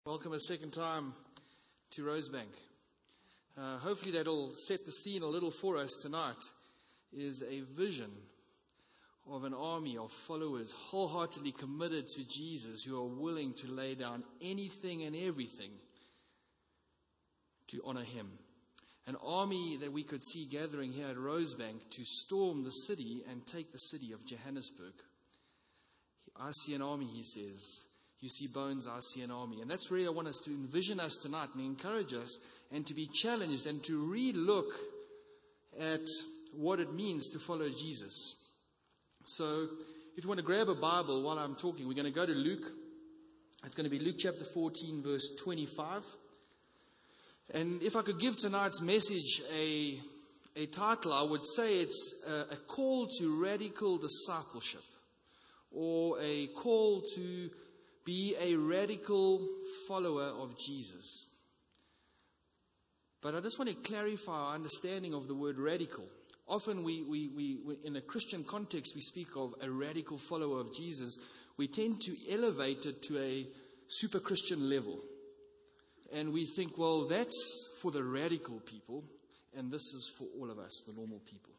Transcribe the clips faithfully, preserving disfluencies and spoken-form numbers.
Welcome a second time to Rosebank. Uh, hopefully that'll set the scene a little for us tonight. Is a vision of an army of followers wholeheartedly committed to Jesus, who are willing to lay down anything and everything to honor him. An army that we could see gathering here at Rosebank to storm the city and take the city of Johannesburg. I see an army, he says. You see bones, I see an army. And that's really I want us to envision us tonight and encourage us and to be challenged and to re-look at what it means to follow Jesus. So if you want to grab a Bible while I'm talking, we're going to go to Luke. It's going to be Luke chapter fourteen, verse twenty-five. And if I could give tonight's message a, a title, I would say it's a, a call to radical discipleship, or a call to be a radical follower of Jesus. But I just want to clarify our understanding of the word radical. Often we, we, we, we, in a Christian context, we speak of a radical follower of Jesus. We tend to elevate it to a super Christian level. And we think, well, that's for the radical people, and this is for all of us, the normal people.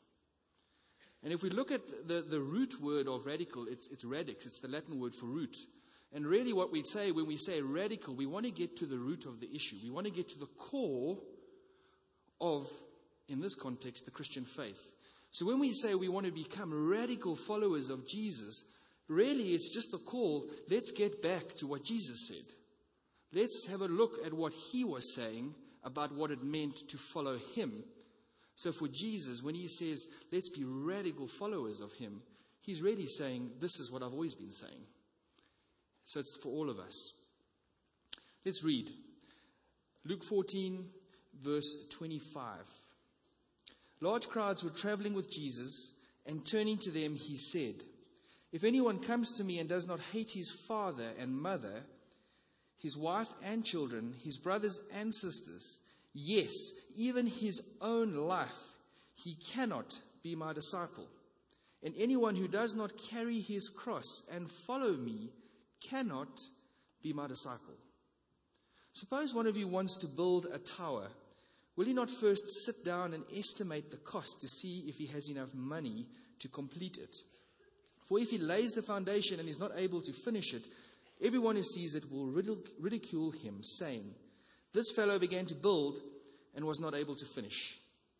And if we look at the, the root word of radical, it's, it's radix, it's the Latin word for root. And really what we say when we say radical, we want to get to the root of the issue. We want to get to the core of, in this context, the Christian faith. So when we say we want to become radical followers of Jesus, really it's just a call, let's get back to what Jesus said. Let's have a look at what he was saying about what it meant to follow him. So for Jesus, when he says, let's be radical followers of him, he's really saying, this is what I've always been saying. So it's for all of us. Let's read. Luke fourteen, verse twenty-five. Large crowds were traveling with Jesus, and turning to them, he said, "If anyone comes to me and does not hate his father and mother, his wife and children, his brothers and sisters, yes, even his own life, he cannot be my disciple. And anyone who does not carry his cross and follow me cannot be my disciple." Suppose one of you wants to build a tower. Will he not first sit down and estimate the cost to see if he has enough money to complete it? For if he lays the foundation and is not able to finish it, everyone who sees it will ridicule him, saying, "This fellow began to build and was not able to finish."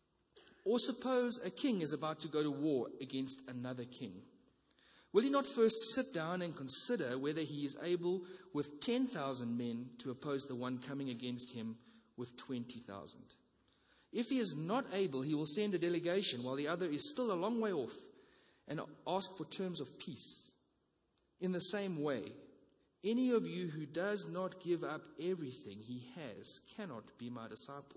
Or suppose a king is about to go to war against another king. Will he not first sit down and consider whether he is able with ten thousand men to oppose the one coming against him with twenty thousand? If he is not able, he will send a delegation while the other is still a long way off and ask for terms of peace. In the same way, any of you who does not give up everything he has cannot be my disciple.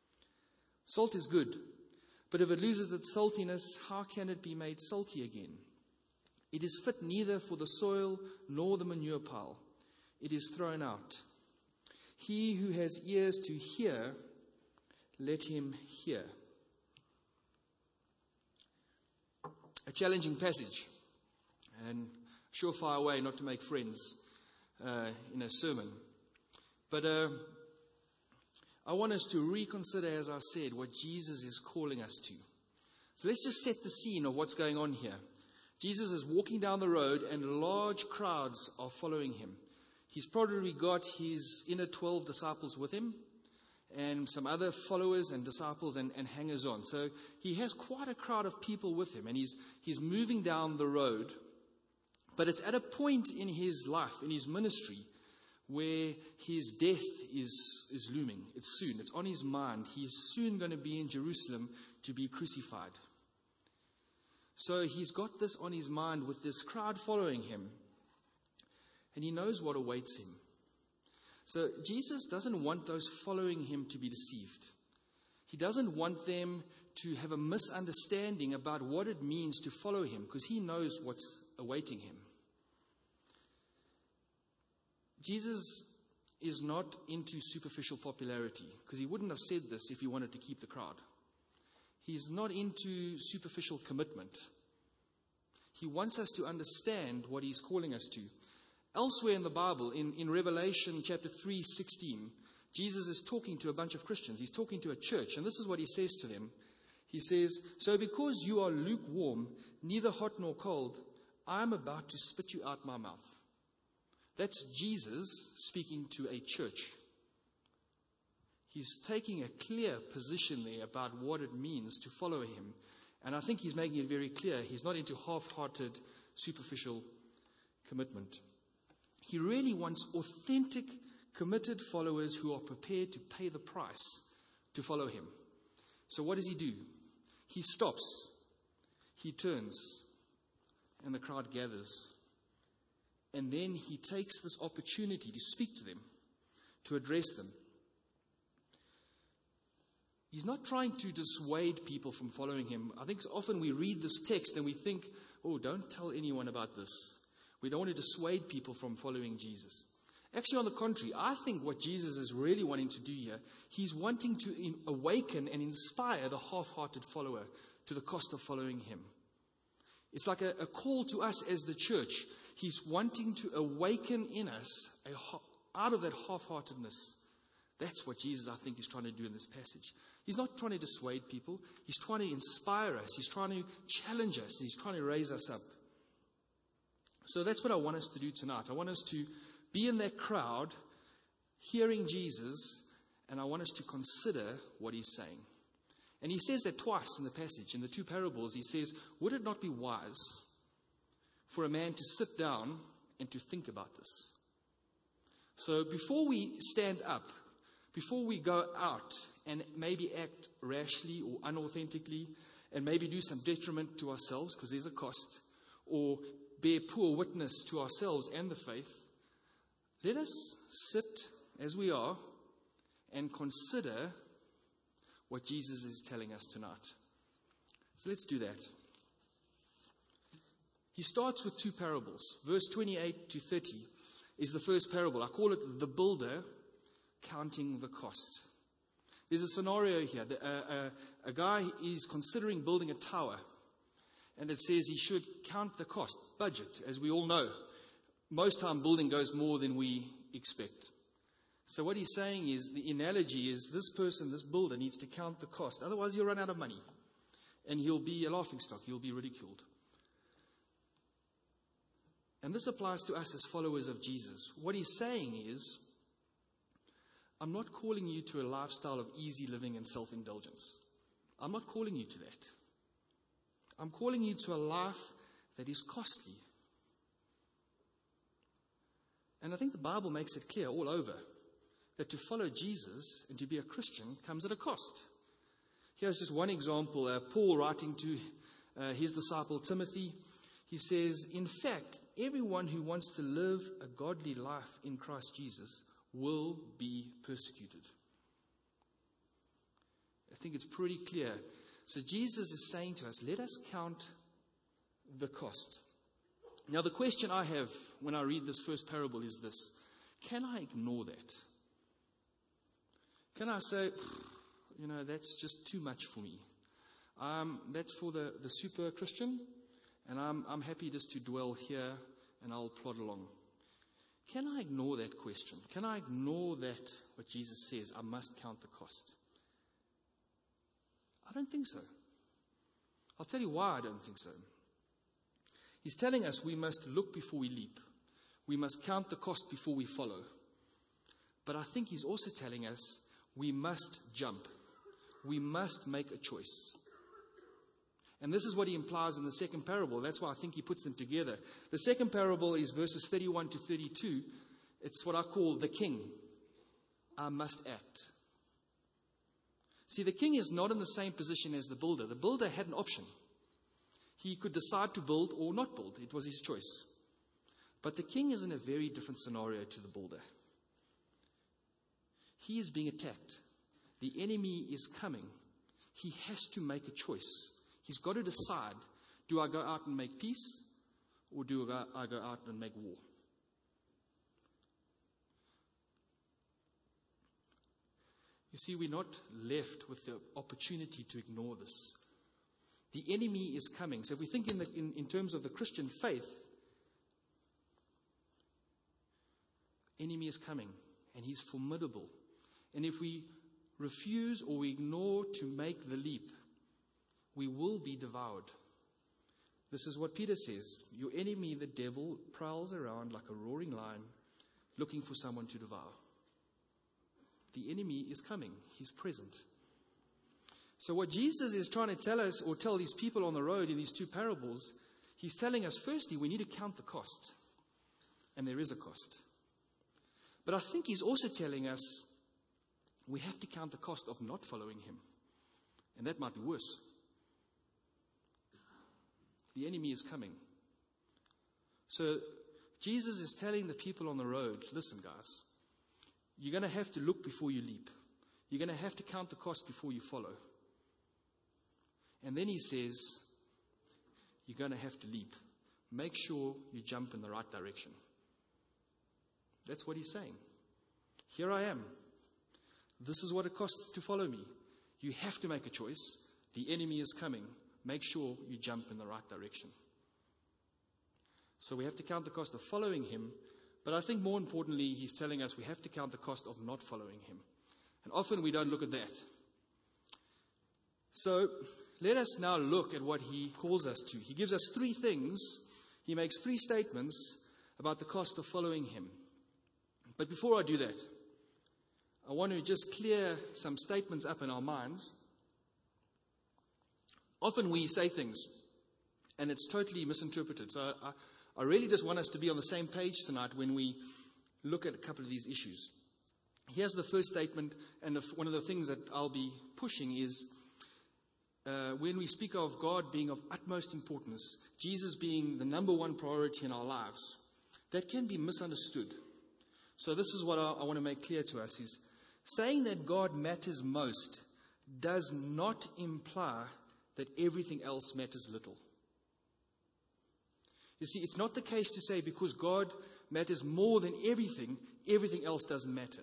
Salt is good, but if it loses its saltiness, how can it be made salty again? It is fit neither for the soil nor the manure pile. It is thrown out. He who has ears to hear, let him hear. A challenging passage, and surefire way not to make friends uh, in a sermon. But uh, I want us to reconsider, as I said, what Jesus is calling us to. So let's just set the scene of what's going on here. Jesus is walking down the road and large crowds are following him. He's probably got his inner twelve disciples with him and some other followers and disciples and, and hangers on. So he has quite a crowd of people with him, and he's, he's moving down the road. But it's at a point in his life, in his ministry, where his death is, is looming. It's soon. It's on his mind. He's soon going to be in Jerusalem to be crucified. So he's got this on his mind with this crowd following him. And he knows what awaits him. So Jesus doesn't want those following him to be deceived. He doesn't want them to have a misunderstanding about what it means to follow him, because he knows what's awaiting him. Jesus is not into superficial popularity, because he wouldn't have said this if he wanted to keep the crowd. He's not into superficial commitment. He wants us to understand what he's calling us to. Elsewhere in the Bible, in, in Revelation chapter three sixteen, Jesus is talking to a bunch of Christians. He's talking to a church, and this is what he says to them. He says, "So because you are lukewarm, neither hot nor cold, I am about to spit you out my mouth." That's Jesus speaking to a church. He's taking a clear position there about what it means to follow him. And I think he's making it very clear. He's not into half-hearted, superficial commitment. He really wants authentic, committed followers who are prepared to pay the price to follow him. So what does he do? He stops. He turns. And the crowd gathers. And then he takes this opportunity to speak to them, to address them. He's not trying to dissuade people from following him. I think often we read this text and we think, oh, don't tell anyone about this. We don't want to dissuade people from following Jesus. Actually, on the contrary, I think what Jesus is really wanting to do here, he's wanting to in- awaken and inspire the half-hearted follower to the cost of following him. It's like a, a call to us as the church. He's wanting to awaken in us a, out of that half-heartedness. That's what Jesus, I think, is trying to do in this passage. He's not trying to dissuade people. He's trying to inspire us. He's trying to challenge us. He's trying to raise us up. So that's what I want us to do tonight. I want us to be in that crowd, hearing Jesus, and I want us to consider what he's saying. And he says that twice in the passage. In the two parables, he says, would it not be wise for a man to sit down and to think about this? So before we stand up, before we go out and maybe act rashly or unauthentically, and maybe do some detriment to ourselves, because there's a cost, or bear poor witness to ourselves and the faith, let us sit as we are and consider what Jesus is telling us tonight. So let's do that. He starts with two parables. Verse twenty-eight to thirty is the first parable. I call it the builder counting the cost. There's a scenario here. The, uh, uh, a guy is considering building a tower. And it says he should count the cost, budget, as we all know. Most time building goes more than we expect. So what he's saying is, the analogy is this person, this builder, needs to count the cost. Otherwise he'll run out of money. And he'll be a laughingstock. He'll be ridiculed. And this applies to us as followers of Jesus. What he's saying is, I'm not calling you to a lifestyle of easy living and self-indulgence. I'm not calling you to that. I'm calling you to a life that is costly. And I think the Bible makes it clear all over that to follow Jesus and to be a Christian comes at a cost. Here's just one example. Uh, Paul writing to uh, his disciple Timothy, he says, in fact, everyone who wants to live a godly life in Christ Jesus will be persecuted. I think it's pretty clear. So Jesus is saying to us, let us count the cost. Now the question I have when I read this first parable is this: can I ignore that? Can I say, you know, that's just too much for me? Um, that's for the, the super Christian, and I'm, I'm happy just to dwell here and I'll plod along. Can I ignore that question? Can I ignore that, what Jesus says, I must count the cost? I don't think so. I'll tell you why I don't think so. He's telling us we must look before we leap. We must count the cost before we follow. But I think he's also telling us we must jump. We must make a choice. And this is what he implies in the second parable. That's why I think he puts them together. The second parable is verses thirty-one to thirty-two. It's what I call the king. I must act. See, the king is not in the same position as the builder. The builder had an option. He could decide to build or not build. It was his choice. But the king is in a very different scenario to the builder. He is being attacked. The enemy is coming. He has to make a choice. He's got to decide, do I go out and make peace, or do I go out and make war? You see, we're not left with the opportunity to ignore this. The enemy is coming. So if we think in, the, in, in terms of the Christian faith, enemy is coming, and he's formidable. And if we refuse or we ignore to make the leap, we will be devoured. This is what Peter says. Your enemy, the devil, prowls around like a roaring lion, looking for someone to devour. The enemy is coming. He's present. So what Jesus is trying to tell us, or tell these people on the road in these two parables, he's telling us, firstly, we need to count the cost. And there is a cost. But I think he's also telling us we have to count the cost of not following him. And that might be worse. The enemy is coming. So Jesus is telling the people on the road, listen guys, you're going to have to look before you leap. You're going to have to count the cost before you follow. And then he says, you're going to have to leap. Make sure you jump in the right direction. That's what he's saying. Here I am. This is what it costs to follow me. You have to make a choice. The enemy is coming. Make sure you jump in the right direction. So we have to count the cost of following him. But I think more importantly, he's telling us we have to count the cost of not following him. And often we don't look at that. So let us now look at what he calls us to. He gives us three things. He makes three statements about the cost of following him. But before I do that, I want to just clear some statements up in our minds. Often we say things, and it's totally misinterpreted. So I, I really just want us to be on the same page tonight when we look at a couple of these issues. Here's the first statement, and one of the things that I'll be pushing is uh, when we speak of God being of utmost importance, Jesus being the number one priority in our lives, that can be misunderstood. So this is what I, I want to make clear to us, is saying that God matters most does not imply that everything else matters little. You see, it's not the case to say because God matters more than everything, everything else doesn't matter.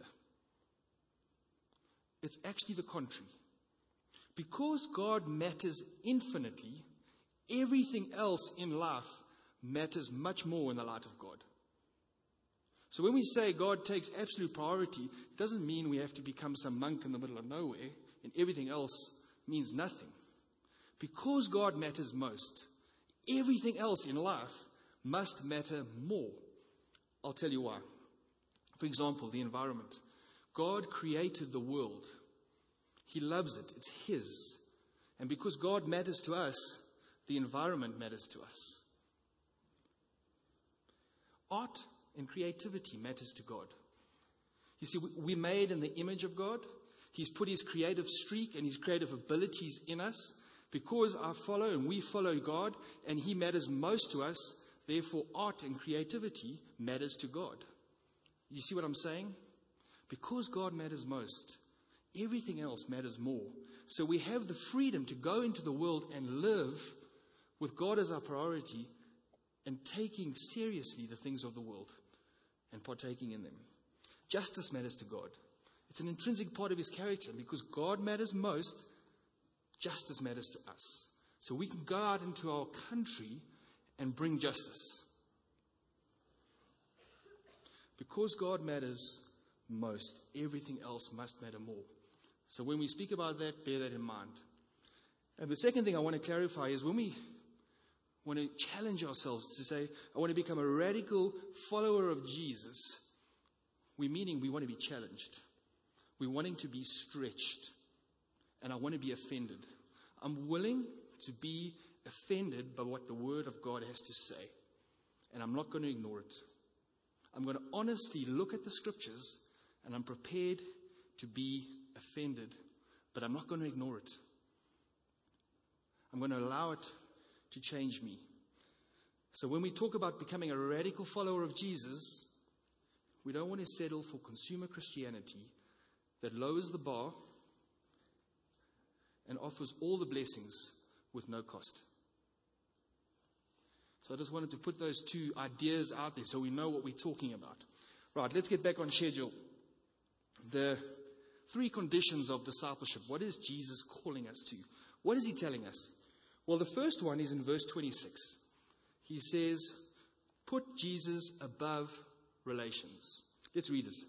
It's actually the contrary. Because God matters infinitely, everything else in life matters much more in the light of God. So when we say God takes absolute priority, it doesn't mean we have to become some monk in the middle of nowhere and everything else means nothing. Because God matters most, everything else in life must matter more. I'll tell you why. For example, the environment. God created the world. He loves it. It's His. And because God matters to us, the environment matters to us. Art and creativity matters to God. You see, we're made in the image of God. He's put His creative streak and His creative abilities in us. Because I follow and we follow God and He matters most to us, therefore art and creativity matters to God. You see what I'm saying? Because God matters most, everything else matters more. So we have the freedom to go into the world and live with God as our priority and taking seriously the things of the world and partaking in them. Justice matters to God. It's an intrinsic part of His character. Because God matters most, justice matters to us. So we can go out into our country and bring justice. Because God matters most, everything else must matter more. So when we speak about that, bear that in mind. And the second thing I want to clarify is when we want to challenge ourselves to say, I want to become a radical follower of Jesus, we're meaning we want to be challenged. We're wanting to be stretched. And I want to be offended. I'm willing to be offended by what the Word of God has to say. And I'm not going to ignore it. I'm going to honestly look at the Scriptures and I'm prepared to be offended. But I'm not going to ignore it. I'm going to allow it to change me. So when we talk about becoming a radical follower of Jesus, we don't want to settle for consumer Christianity that lowers the bar and offers all the blessings with no cost. So I just wanted to put those two ideas out there so we know what we're talking about. Right, let's get back on schedule. The three conditions of discipleship. What is Jesus calling us to? What is He telling us? Well, the first one is in verse twenty-six. He says, put Jesus above relations. Let's read it.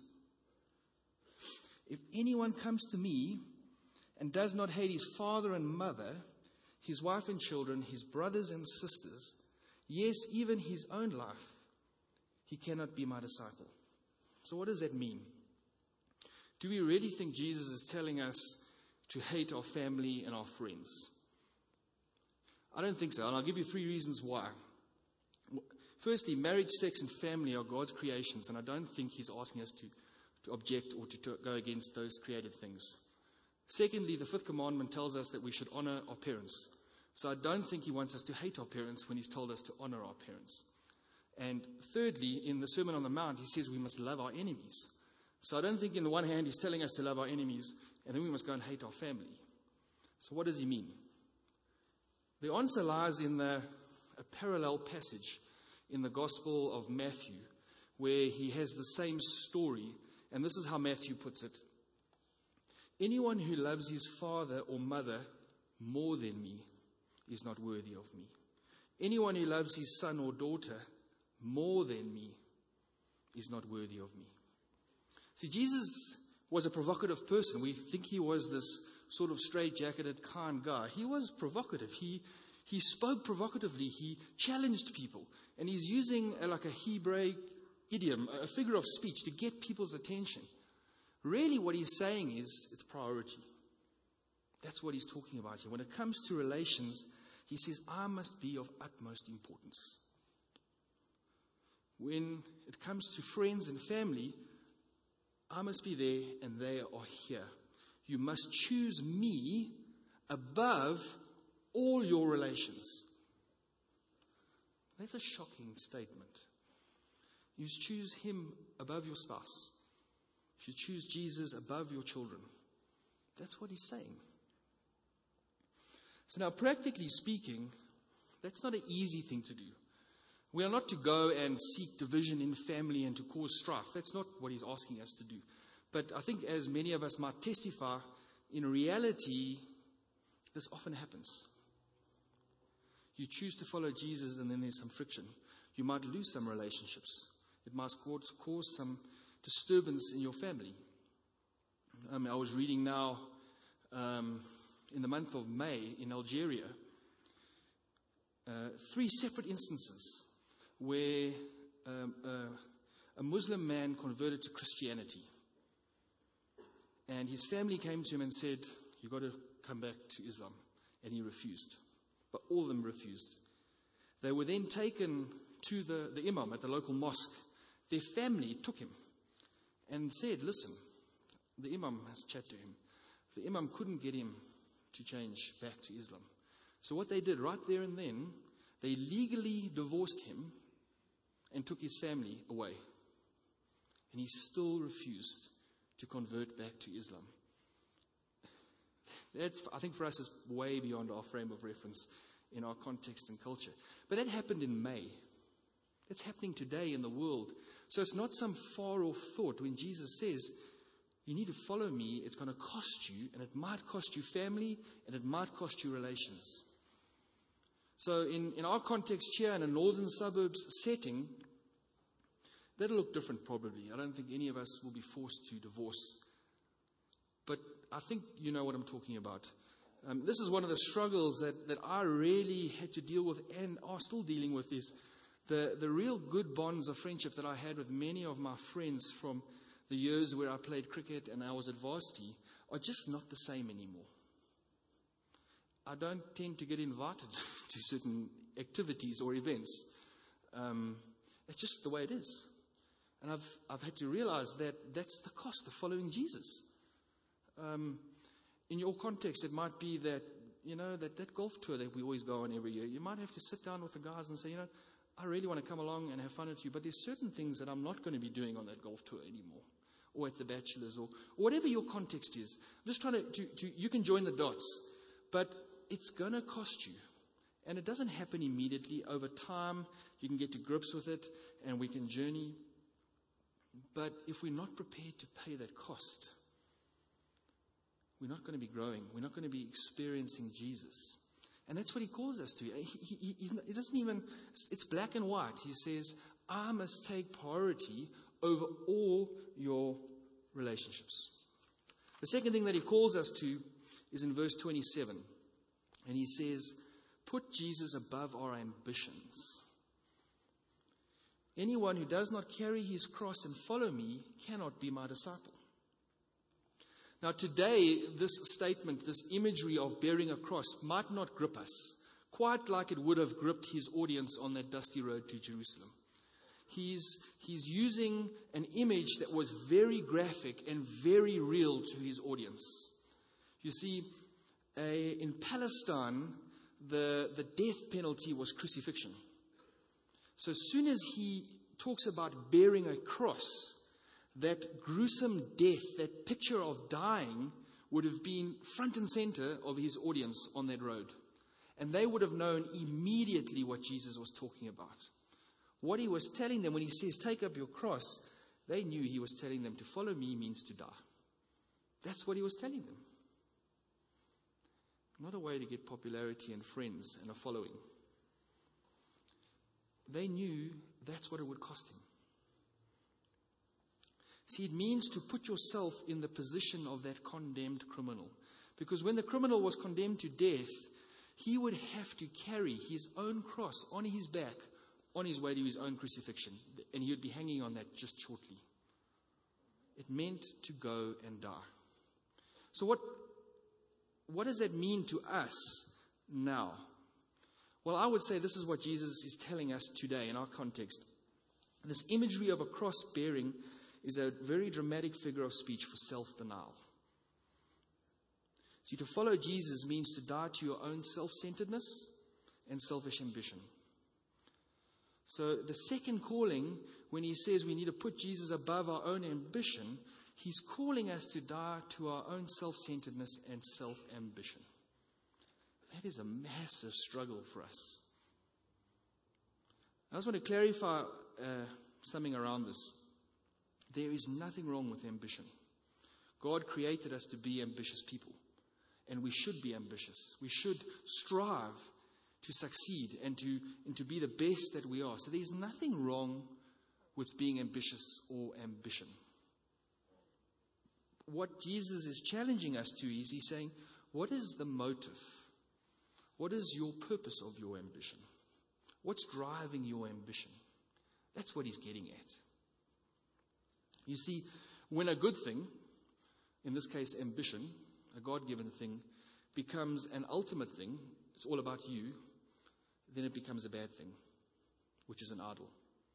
If anyone comes to me and does not hate his father and mother, his wife and children, his brothers and sisters, yes, even his own life, he cannot be my disciple. So what does that mean? Do we really think Jesus is telling us to hate our family and our friends? I don't think so, and I'll give you three reasons why. Firstly, marriage, sex, and family are God's creations, and I don't think he's asking us to, to object or to, to go against those created things. Secondly, the fifth commandment tells us that we should honor our parents. So I don't think he wants us to hate our parents when he's told us to honor our parents. And thirdly, in the Sermon on the Mount, he says we must love our enemies. So I don't think in the one hand he's telling us to love our enemies, and then we must go and hate our family. So what does he mean? The answer lies in the, a parallel passage in the Gospel of Matthew, where he has the same story, and this is how Matthew puts it. Anyone who loves his father or mother more than me is not worthy of me. Anyone who loves his son or daughter more than me is not worthy of me. See, Jesus was a provocative person. We think he was this sort of straight-jacketed, kind guy. He was provocative. He he spoke provocatively. He challenged people. And he's using a, like a Hebraic idiom, a figure of speech to get people's attention. Really what he's saying is it's priority. That's what he's talking about here. When it comes to relations, he says, I must be of utmost importance. When it comes to friends and family, I must be there and they are here. You must choose me above all your relations. That's a shocking statement. You choose him above your spouse. You choose Jesus above your children. That's what he's saying. So now, practically speaking, that's not an easy thing to do. We are not to go and seek division in family and to cause strife. That's not what he's asking us to do. But I think as many of us might testify, in reality, this often happens. You choose to follow Jesus and then there's some friction. You might lose some relationships. It might cause some disturbance in your family. Um, I was reading now um, in the month of May in Algeria, uh, three separate instances where um, uh, a Muslim man converted to Christianity. And his family came to him and said, you've got to come back to Islam. And he refused. But all of them refused. They were then taken to the, the imam at the local mosque. Their family took him and said, listen, the imam has chatted to him. The imam couldn't get him to change back to Islam. So what they did right there and then, they legally divorced him and took his family away. And he still refused to convert back to Islam. That's, I think for us, is way beyond our frame of reference in our context and culture. But that happened in May. It's happening today in the world. So it's not some far-off thought when Jesus says, you need to follow me, it's going to cost you, and it might cost you family, and it might cost you relations. So in, in our context here, in a northern suburbs setting, that'll look different probably. I don't think any of us will be forced to divorce. But I think you know what I'm talking about. Um, this is one of the struggles that, that I really had to deal with and are still dealing with is the, the real good bonds of friendship that I had with many of my friends from the years where I played cricket and I was at varsity are just not the same anymore. I don't tend to get invited to certain activities or events. Um, it's just the way it is. And I've, I've had to realize that that's the cost of following Jesus. Um, in your context, it might be that, you know, that, that golf tour that we always go on every year, you might have to sit down with the guys and say, you know, I really want to come along and have fun with you, but there's certain things that I'm not going to be doing on that golf tour anymore, or at the bachelor's, or, or whatever your context is. I'm just trying to, to, to, you can join the dots, but it's going to cost you. And it doesn't happen immediately. Over time, you can get to grips with it, and we can journey. But if we're not prepared to pay that cost, we're not going to be growing. We're not going to be experiencing Jesus. And that's what he calls us to. He, he, he doesn't even, it's black and white. He says, I must take priority over all your relationships. The second thing that he calls us to is in verse twenty-seven. And he says, put Jesus above our ambitions. Anyone who does not carry his cross and follow me cannot be my disciple. Now today, this statement, this imagery of bearing a cross might not grip us, quite like it would have gripped his audience on that dusty road to Jerusalem. He's, he's using an image that was very graphic and very real to his audience. You see, a, in Palestine, the, the death penalty was crucifixion. So as soon as he talks about bearing a cross, that gruesome death, that picture of dying, would have been front and center of his audience on that road. And they would have known immediately what Jesus was talking about. What he was telling them when he says, take up your cross, they knew he was telling them to follow me means to die. That's what he was telling them. Not a way to get popularity and friends and a following. They knew that's what it would cost him. See, it means to put yourself in the position of that condemned criminal. Because when the criminal was condemned to death, he would have to carry his own cross on his back on his way to his own crucifixion. And he would be hanging on that just shortly. It meant to go and die. So what, what does that mean to us now? Well, I would say this is what Jesus is telling us today in our context. This imagery of a cross bearing is a very dramatic figure of speech for self-denial. See, to follow Jesus means to die to your own self-centeredness and selfish ambition. So the second calling, when he says we need to put Jesus above our own ambition, he's calling us to die to our own self-centeredness and self-ambition. That is a massive struggle for us. I just want to clarify uh, something around this. There is nothing wrong with ambition. God created us to be ambitious people. And we should be ambitious. We should strive to succeed and to, and to be the best that we are. So there's nothing wrong with being ambitious or ambition. What Jesus is challenging us to is he's saying, what is the motive? What is your purpose of your ambition? What's driving your ambition? That's what he's getting at. You see, when a good thing, in this case ambition, a God-given thing, becomes an ultimate thing, it's all about you, then it becomes a bad thing, which is an idol.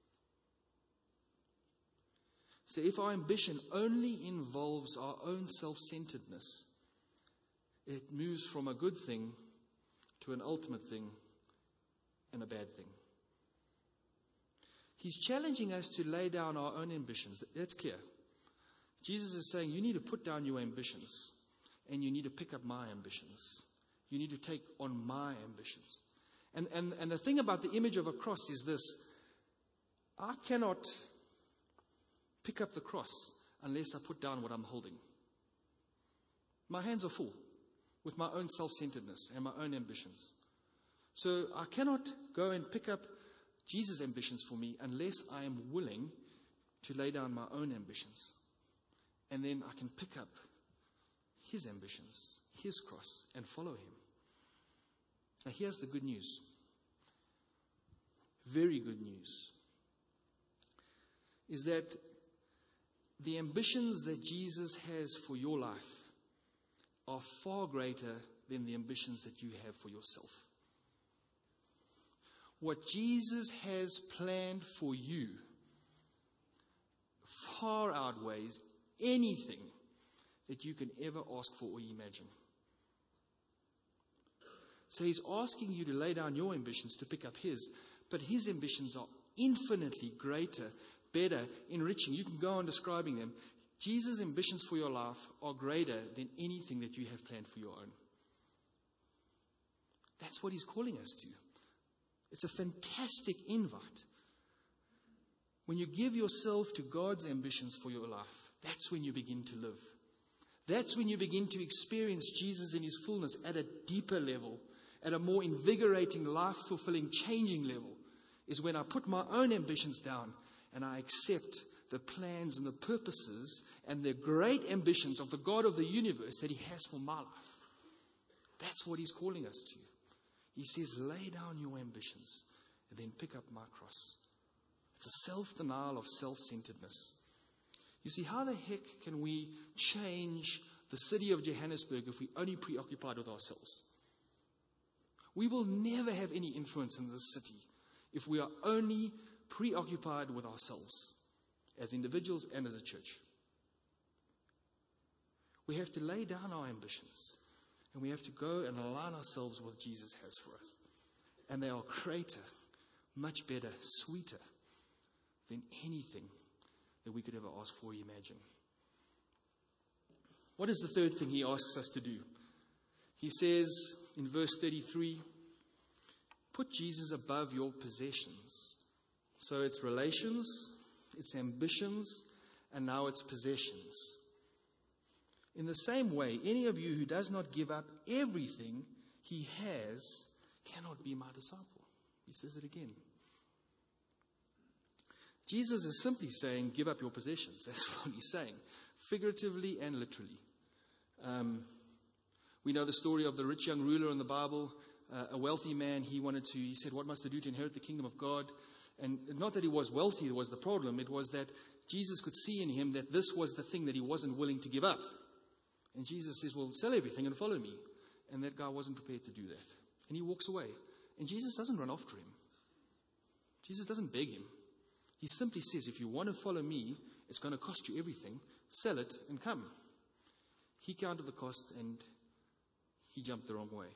So if our ambition only involves our own self-centeredness, it moves from a good thing to an ultimate thing and a bad thing. He's challenging us to lay down our own ambitions. That's clear. Jesus is saying you need to put down your ambitions and you need to pick up my ambitions. You need to take on my ambitions. And, and, and the thing about the image of a cross is this. I cannot pick up the cross unless I put down what I'm holding. My hands are full with my own self-centeredness and my own ambitions. So I cannot go and pick up Jesus' ambitions for me unless I am willing to lay down my own ambitions. And then I can pick up his ambitions, his cross, and follow him. Now here's the good news. Very good news. Is that the ambitions that Jesus has for your life are far greater than the ambitions that you have for yourself. What Jesus has planned for you far outweighs anything that you can ever ask for or imagine. So he's asking you to lay down your ambitions to pick up his, but his ambitions are infinitely greater, better, enriching. You can go on describing them. Jesus' ambitions for your life are greater than anything that you have planned for your own. That's what he's calling us to. It's a fantastic invite. When you give yourself to God's ambitions for your life, that's when you begin to live. That's when you begin to experience Jesus in his fullness at a deeper level, at a more invigorating, life-fulfilling, changing level, is when I put my own ambitions down and I accept the plans and the purposes and the great ambitions of the God of the universe that He has for my life. That's what He's calling us to. He says, lay down your ambitions and then pick up my cross. It's a self-denial of self-centeredness. You see, how the heck can we change the city of Johannesburg if we're only preoccupied with ourselves? We will never have any influence in this city if we are only preoccupied with ourselves, as individuals and as a church. We have to lay down our ambitions, and we have to go and align ourselves with what Jesus has for us. And they are greater, much better, sweeter than anything that we could ever ask for or imagine. What is the third thing He asks us to do? He says in verse thirty-three, put Jesus above your possessions. So it's relations, it's ambitions, and now it's possessions. In the same way, any of you who does not give up everything he has cannot be my disciple. He says it again. Jesus is simply saying, give up your possessions. That's what He's saying, figuratively and literally. Um, we know the story of the rich young ruler in the Bible. Uh, a wealthy man, he wanted to, he said, what must I do to inherit the kingdom of God? And not that he was wealthy was the problem. It was that Jesus could see in him that this was the thing that he wasn't willing to give up. And Jesus says, well, sell everything and follow me. And that guy wasn't prepared to do that. And he walks away. And Jesus doesn't run after him. Jesus doesn't beg him. He simply says, if you want to follow me, it's going to cost you everything. Sell it and come. He counted the cost and he jumped the wrong way.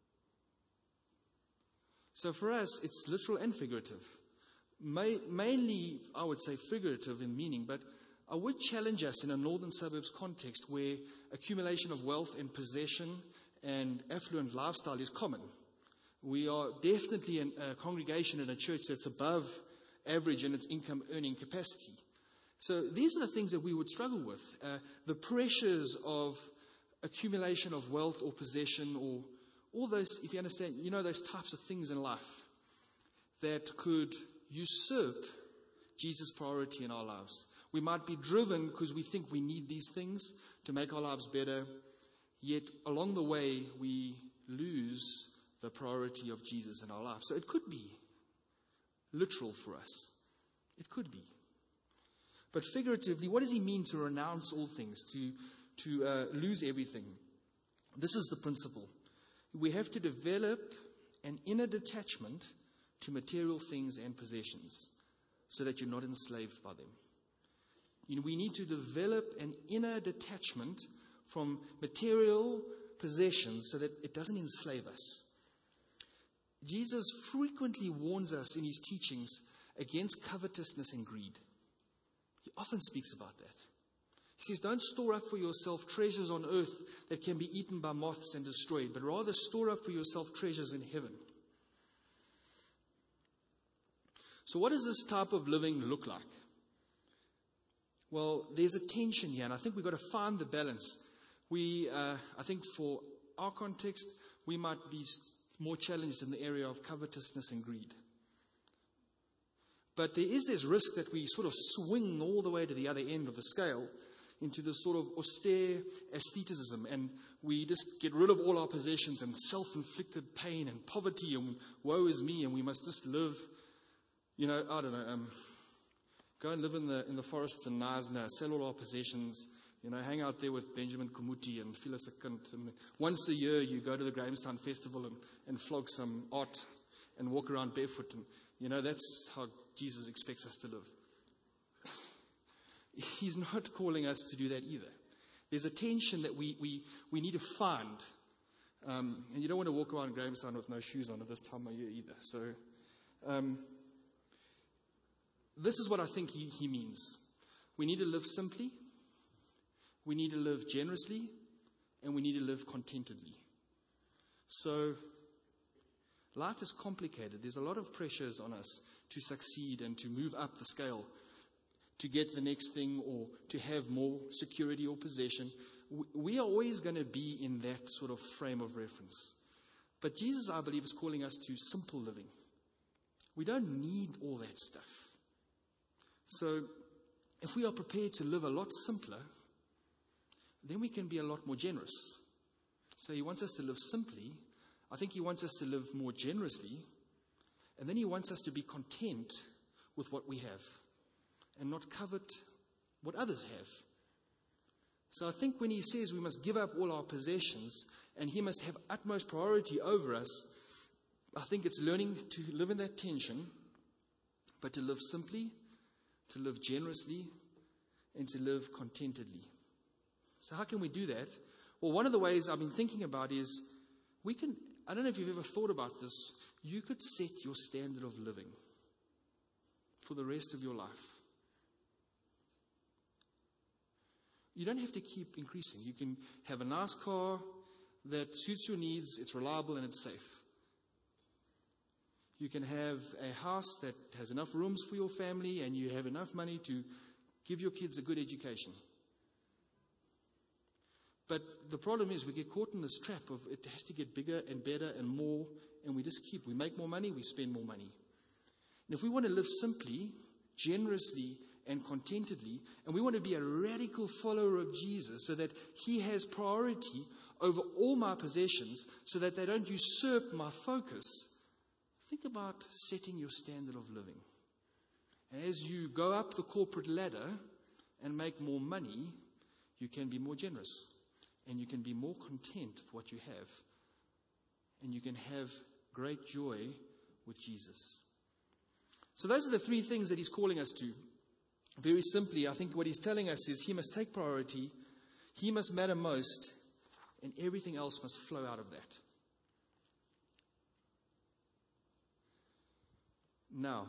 So for us, it's literal and figurative. Ma- mainly, I would say figurative in meaning, but I would challenge us in a northern suburbs context where accumulation of wealth and possession and affluent lifestyle is common. We are definitely an, a congregation in a church that's above average in its income earning capacity. So these are the things that we would struggle with. Uh, the pressures of accumulation of wealth or possession or all those, if you understand, you know, those types of things in life that could usurp Jesus' priority in our lives. We might be driven because we think we need these things to make our lives better, yet along the way we lose the priority of Jesus in our life. So it could be literal for us. It could be. But figuratively, what does He mean to renounce all things, to, to uh, lose everything? This is the principle. We have to develop an inner detachment to material things and possessions so that you're not enslaved by them. You know, we need to develop an inner detachment from material possessions so that it doesn't enslave us. Jesus frequently warns us in His teachings against covetousness and greed. He often speaks about that. He says, don't store up for yourself treasures on earth that can be eaten by moths and destroyed, but rather store up for yourself treasures in heaven. So what does this type of living look like? Well, there's a tension here, and I think we've got to find the balance. We, uh, I think for our context, we might be more challenged in the area of covetousness and greed. But there is this risk that we sort of swing all the way to the other end of the scale into this sort of austere asceticism, and we just get rid of all our possessions and self-inflicted pain and poverty and woe is me, and we must just live, you know, I don't know, um, go and live in the in the forests in Knysna, sell all our possessions, you know, hang out there with Benjamin Kumuti and Phyllis Akant. And once a year you go to the Grahamstown Festival and, and flog some art and walk around barefoot. And, you know, that's how Jesus expects us to live. He's not calling us to do that either. There's a tension that we we, we need to find. Um, and you don't want to walk around Grahamstown with no shoes on at this time of year either. So um, this is what I think he, he means. We need to live simply. We need to live generously. And we need to live contentedly. So life is complicated. There's a lot of pressures on us to succeed and to move up the scale, to get the next thing or to have more security or possession. We are always going to be in that sort of frame of reference. But Jesus, I believe, is calling us to simple living. We don't need all that stuff. So if we are prepared to live a lot simpler, then we can be a lot more generous. So he wants us to live simply. I think he wants us to live more generously. And then he wants us to be content with what we have and not covet what others have. So I think when he says we must give up all our possessions and he must have utmost priority over us, I think it's learning to live in that tension, but to live simply, to live generously, and to live contentedly. So how can we do that? Well, one of the ways I've been thinking about is we can, I don't know if you've ever thought about this, you could set your standard of living for the rest of your life. You don't have to keep increasing. You can have a nice car that suits your needs, it's reliable, and it's safe. You can have a house that has enough rooms for your family and you have enough money to give your kids a good education. But the problem is we get caught in this trap of it has to get bigger and better and more, and we just keep, we make more money, we spend more money. And if we want to live simply, generously, and contentedly, and we want to be a radical follower of Jesus so that he has priority over all my possessions so that they don't usurp my focus, think about setting your standard of living. And as you go up the corporate ladder and make more money, you can be more generous. And you can be more content with what you have. And you can have great joy with Jesus. So those are the three things that he's calling us to. Very simply, I think what he's telling us is he must take priority, he must matter most, and everything else must flow out of that. Now,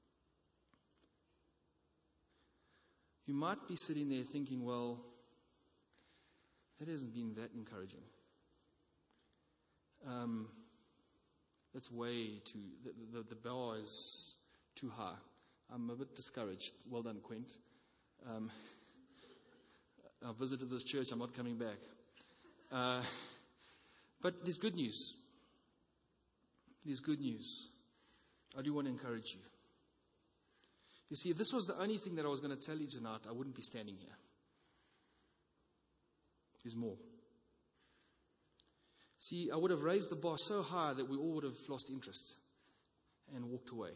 you might be sitting there thinking, well, that hasn't been that encouraging. Um, that's way too, the, the, the bar is too high. I'm a bit discouraged. Well done, Quint. Um, I visited this church, I'm not coming back. Uh, but there's good news. There's good news. I do want to encourage you. You see, if this was the only thing that I was going to tell you tonight, I wouldn't be standing here. There's more. See, I would have raised the bar so high that we all would have lost interest and walked away.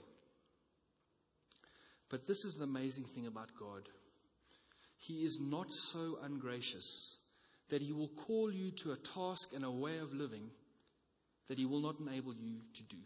But this is the amazing thing about God. He is not so ungracious that he will call you to a task and a way of living that he will not enable you to do.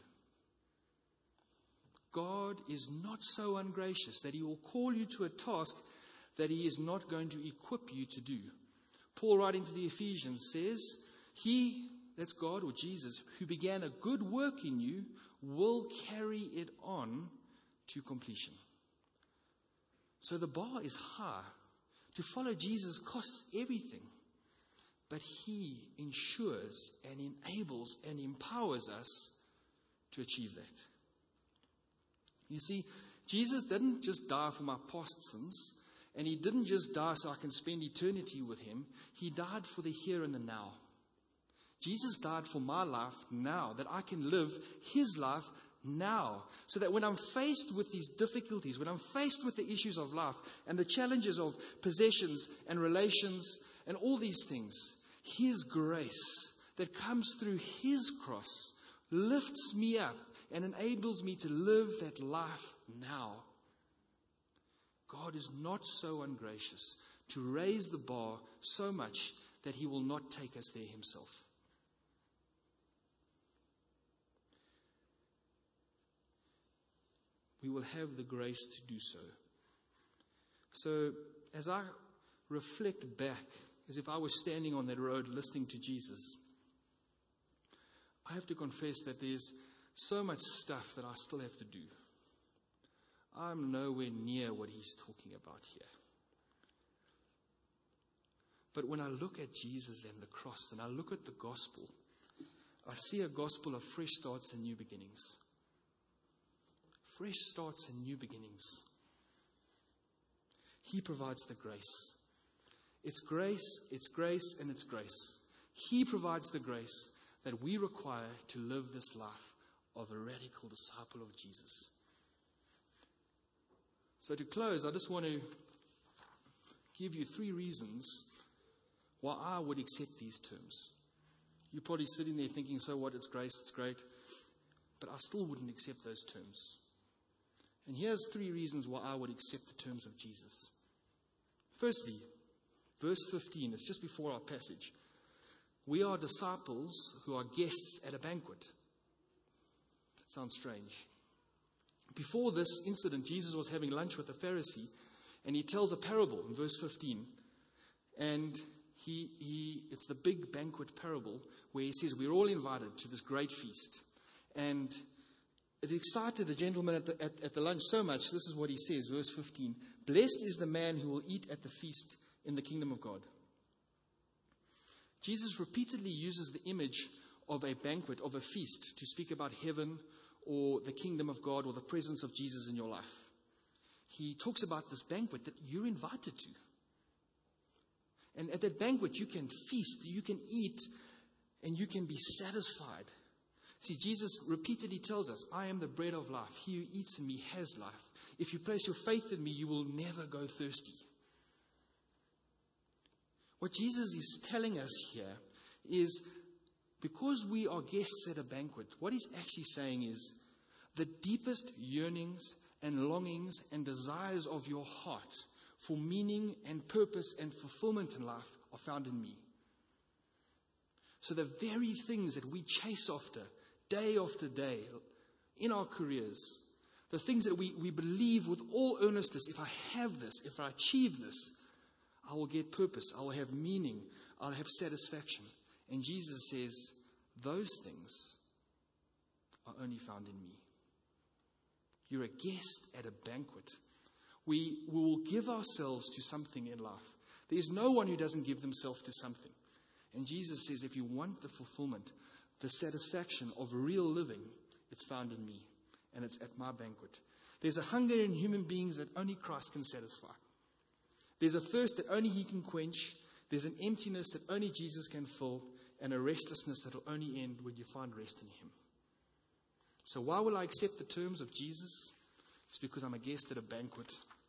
God is not so ungracious that he will call you to a task that he is not going to equip you to do. Paul, writing to the Ephesians, says, he, that's God or Jesus, who began a good work in you, will carry it on to completion. So the bar is high. To follow Jesus costs everything. But he ensures and enables and empowers us to achieve that. You see, Jesus didn't just die for my past sins, and he didn't just die so I can spend eternity with him. He died for the here and the now. Jesus died for my life now, that I can live his life now. So that when I'm faced with these difficulties, when I'm faced with the issues of life and the challenges of possessions and relations and all these things, his grace that comes through his cross lifts me up and enables me to live that life now. God is not so ungracious to raise the bar so much that he will not take us there himself. We will have the grace to do so. So as I reflect back, as if I was standing on that road listening to Jesus, I have to confess that there's so much stuff that I still have to do. I'm nowhere near what he's talking about here. But when I look at Jesus and the cross and I look at the gospel, I see a gospel of fresh starts and new beginnings. Fresh starts and new beginnings. He provides the grace. It's grace, it's grace, and it's grace. He provides the grace that we require to live this life of a radical disciple of Jesus. So to close, I just want to give you three reasons why I would accept these terms. You're probably sitting there thinking, so what, it's grace, it's great. But I still wouldn't accept those terms. And here's three reasons why I would accept the terms of Jesus. Firstly, verse fifteen, it's just before our passage. We are disciples who are guests at a banquet. That sounds strange. Before this incident, Jesus was having lunch with a Pharisee, and he tells a parable in verse fifteen. And he, he it's the big banquet parable where he says we're all invited to this great feast. And it excited the gentleman at the, at, at the lunch so much. This is what he says, verse fifteen. Blessed is the man who will eat at the feast in the kingdom of God. Jesus repeatedly uses the image of a banquet, of a feast, to speak about heaven or the kingdom of God or the presence of Jesus in your life. He talks about this banquet that you're invited to. And at that banquet, you can feast, you can eat, and you can be satisfied. See, Jesus repeatedly tells us, I am the bread of life. He who eats in me has life. If you place your faith in me, you will never go thirsty. What Jesus is telling us here is, because we are guests at a banquet, what he's actually saying is, the deepest yearnings and longings and desires of your heart for meaning and purpose and fulfillment in life are found in me. So the very things that we chase after, day after day, in our careers, the things that we, we believe with all earnestness, if I have this, if I achieve this, I will get purpose, I will have meaning, I'll have satisfaction. And Jesus says, those things are only found in me. You're a guest at a banquet. We will give ourselves to something in life. There is no one who doesn't give themselves to something. And Jesus says, if you want the fulfillment, the satisfaction of real living, it's found in me. And it's at my banquet. There's a hunger in human beings that only Christ can satisfy. There's a thirst that only he can quench. There's an emptiness that only Jesus can fill. And a restlessness that will only end when you find rest in him. So why will I accept the terms of Jesus? It's because I'm a guest at a banquet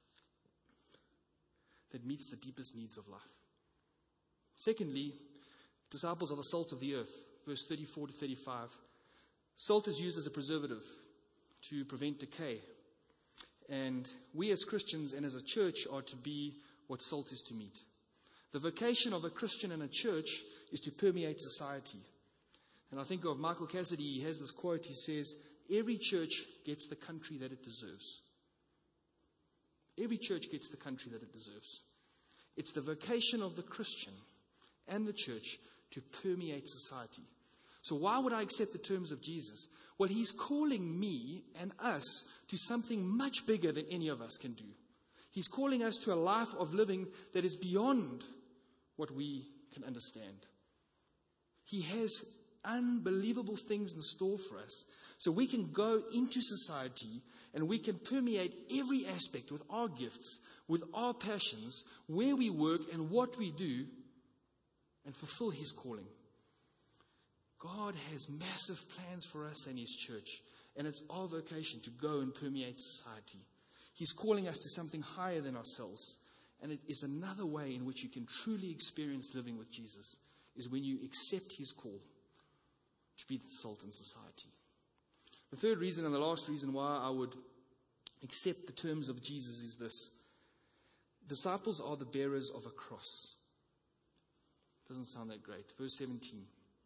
that meets the deepest needs of life. Secondly, disciples are the salt of the earth. Verse thirty-four to thirty-five. Salt is used as a preservative to prevent decay. And we as Christians and as a church are to be what salt is to meat. The vocation of a Christian and a church is to permeate society. And I think of Michael Cassidy. He has this quote. He says, every church gets the country that it deserves. Every church gets the country that it deserves. It's the vocation of the Christian and the church to permeate society. So why would I accept the terms of Jesus? Well, he's calling me and us to something much bigger than any of us can do. He's calling us to a life of living that is beyond what we can understand. He has unbelievable things in store for us. So we can go into society and we can permeate every aspect with our gifts, with our passions, where we work and what we do, and fulfill his calling. God has massive plans for us and his church. And it's our vocation to go and permeate society. He's calling us to something higher than ourselves. And it is another way in which you can truly experience living with Jesus, is when you accept his call to be the salt in society. The third reason and the last reason why I would accept the terms of Jesus is this. Disciples are the bearers of a cross. Doesn't sound that great. Verse seventeen.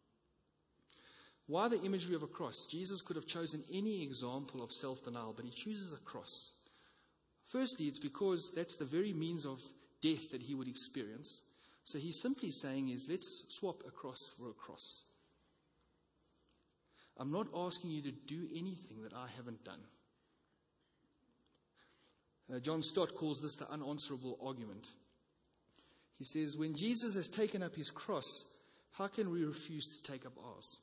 Why the imagery of a cross? Jesus could have chosen any example of self-denial, but he chooses a cross. Firstly, it's because that's the very means of death that he would experience. So he's simply saying is, let's swap a cross for a cross. I'm not asking you to do anything that I haven't done. Uh, John Stott calls this the unanswerable argument. He says, when Jesus has taken up his cross, how can we refuse to take up ours?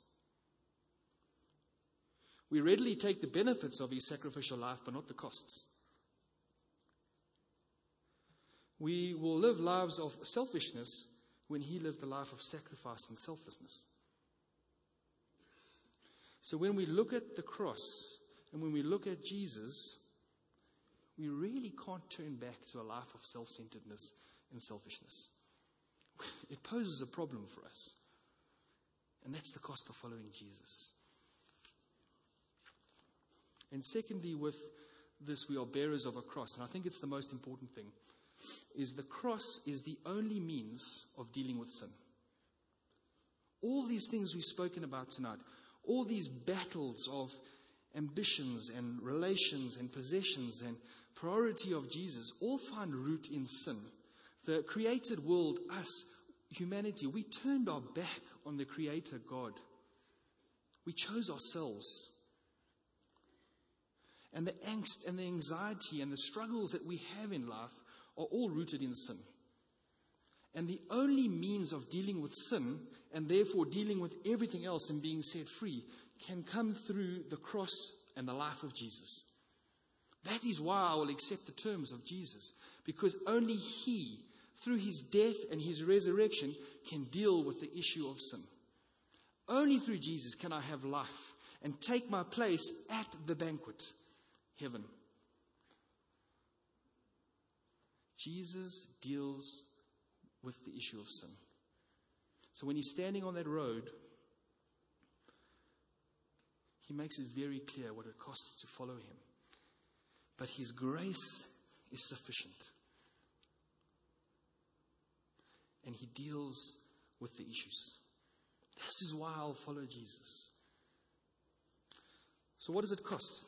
We readily take the benefits of his sacrificial life, but not the costs. We will live lives of selfishness when he lived a life of sacrifice and selflessness. So when we look at the cross and when we look at Jesus, we really can't turn back to a life of self-centeredness and selfishness. It poses a problem for us. And that's the cost of following Jesus. And secondly, with this, we are bearers of a cross. And I think it's the most important thing, is the cross is the only means of dealing with sin. All these things we've spoken about tonight, all these battles of ambitions and relations and possessions and priority of Jesus, all find root in sin. The created world, us, humanity, we turned our back on the Creator God. We chose ourselves. And the angst and the anxiety and the struggles that we have in life are all rooted in sin. And the only means of dealing with sin, and therefore dealing with everything else and being set free, can come through the cross and the life of Jesus. That is why I will accept the terms of Jesus, because only He, through His death and His resurrection, can deal with the issue of sin. Only through Jesus can I have life and take my place at the banquet, heaven. Jesus deals with the issue of sin. So when He's standing on that road, He makes it very clear what it costs to follow Him. But His grace is sufficient. And He deals with the issues. This is why I'll follow Jesus. So what does it cost?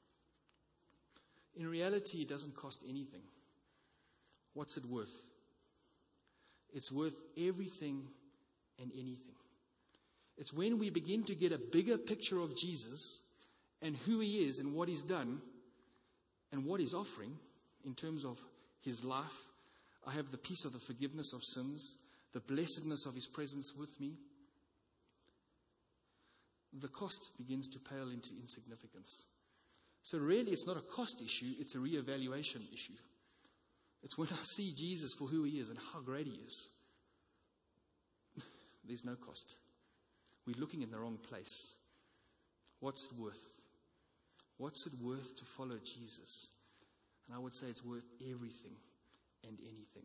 In reality, it doesn't cost anything. What's it worth? It's worth everything and anything. It's when we begin to get a bigger picture of Jesus and who He is and what He's done and what He's offering in terms of His life. I have the peace of the forgiveness of sins, the blessedness of His presence with me. The cost begins to pale into insignificance. So really, it's not a cost issue, it's a reevaluation issue. It's when I see Jesus for who He is and how great He is. There's no cost. We're looking in the wrong place. What's it worth? What's it worth to follow Jesus? And I would say it's worth everything and anything.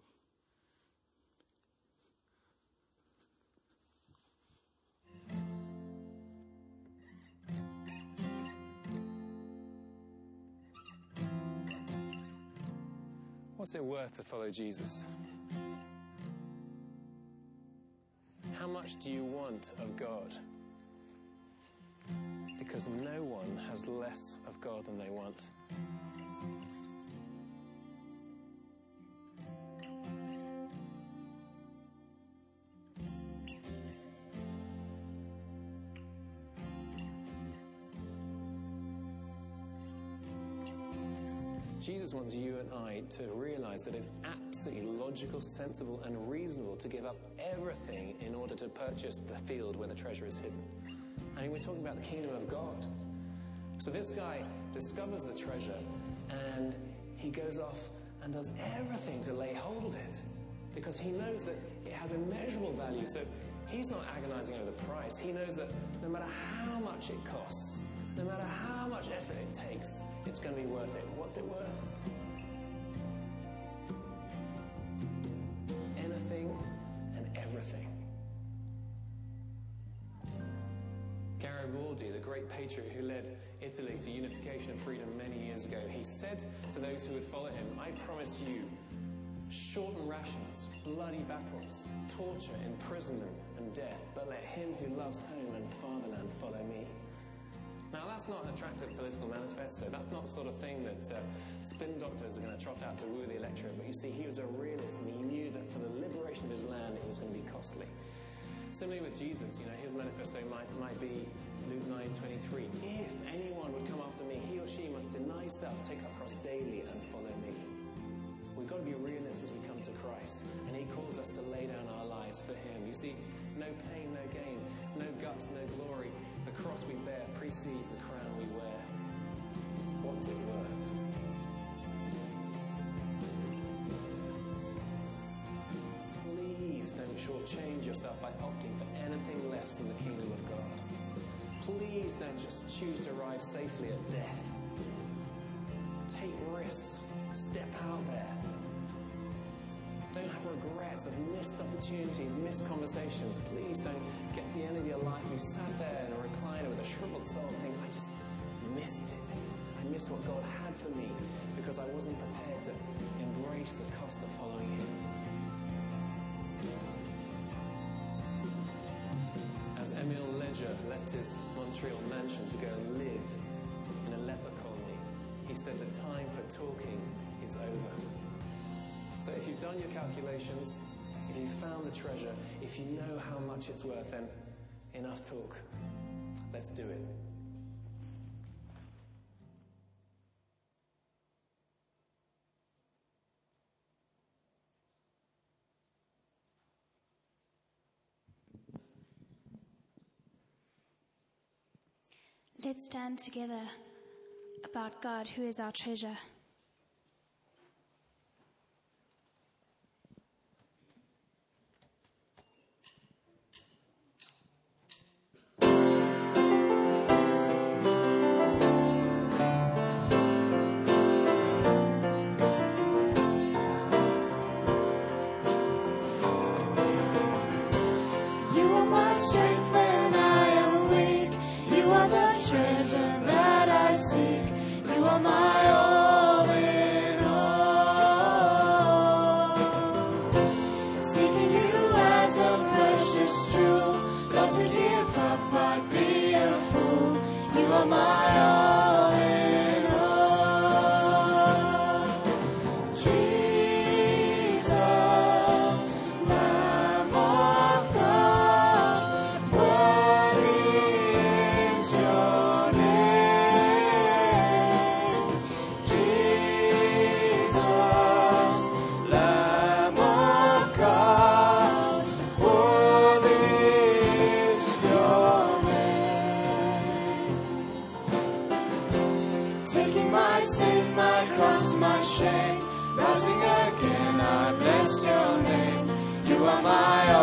What's it worth to follow Jesus? How much do you want of God? Because no one has less of God than they want. Jesus wants you and I to realize that it's absolutely logical, sensible, and reasonable to give up everything in order to purchase the field where the treasure is hidden. I mean, we're talking about the kingdom of God. So this guy discovers the treasure, and he goes off and does everything to lay hold of it, because he knows that it has immeasurable value. So he's not agonizing over the price. He knows that no matter how much it costs, no matter how much effort it takes, it's going to be worth it. What's it worth? Anything and everything. Garibaldi, the great patriot who led Italy to unification and freedom many years ago, he said to those who would follow him, I promise you shortened rations, bloody battles, torture, imprisonment, and death, but let him who loves home and fatherland follow me. Now, that's not an attractive political manifesto. That's not the sort of thing that uh, spin doctors are going to trot out to woo the electorate. But you see, he was a realist, and he knew that for the liberation of his land, it was going to be costly. Similarly with Jesus, you know, his manifesto might, might be Luke nine twenty-three. If anyone would come after me, he or she must deny self, take up cross daily, and follow me. We've got to be realists as we come to Christ, and He calls us to lay down our lives for Him. You see, no pain, no gain, no guts, no glory. The cross we bear precedes the crown we wear. What's it worth? Please don't shortchange yourself by opting for anything less than the kingdom of God. Please don't just choose to arrive safely at death. Take risks. Step out there. Don't have regrets of missed opportunities, missed conversations. Please don't get to the end of your life and you sat there in a recliner with a shriveled soul and think, I just missed it. I missed what God had for me because I wasn't prepared to embrace the cost of following Him. As Emile Ledger left his Montreal mansion to go and live in a leper colony, he said the time for talking is over. So if you've done your calculations, if you've found the treasure, if you know how much it's worth, then enough talk. Let's do it. Let's stand together about God, who is our treasure. My